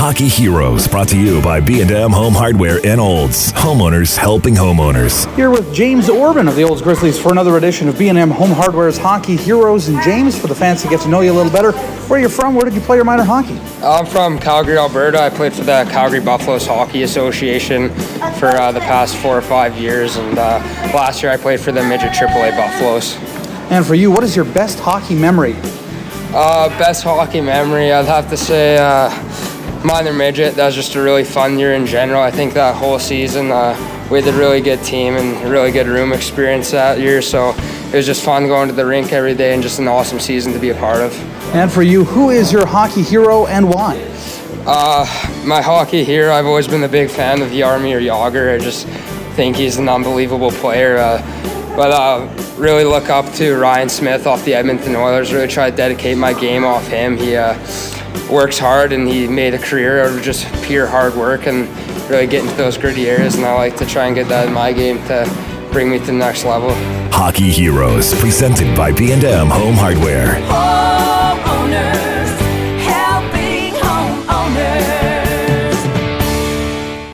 Hockey Heroes, brought to you by B&M Home Hardware in Olds. Homeowners helping homeowners. Here with James Orban of the Olds Grizzlies for another edition of B&M Home Hardware's Hockey Heroes. And James, for the fans to get to know you a little better, where are you from? Where did you play your minor hockey? I'm from Calgary, Alberta. I played for the Calgary Buffaloes Hockey Association for the past 4 or 5 years. And last year I played for the midget AAA Buffaloes. And for you, what is your best hockey memory? Best hockey memory, I'd have to say minor midget. That was just a really fun year in general. I think that whole season we had a really good team and a really good room experience that year. So it was just fun going to the rink every day and just an awesome season to be a part of. And for you, who is your hockey hero and why? My hockey hero, I've always been a big fan of Jaromir Jagr. I just think he's an unbelievable player. But really look up to Ryan Smith off the Edmonton Oilers. Really try to dedicate my game off him. He works hard and he made a career out of just pure hard work and really get into those gritty areas, and I like to try and get that in my game to bring me to the next level. Hockey Heroes, presented by B&M Home Hardware.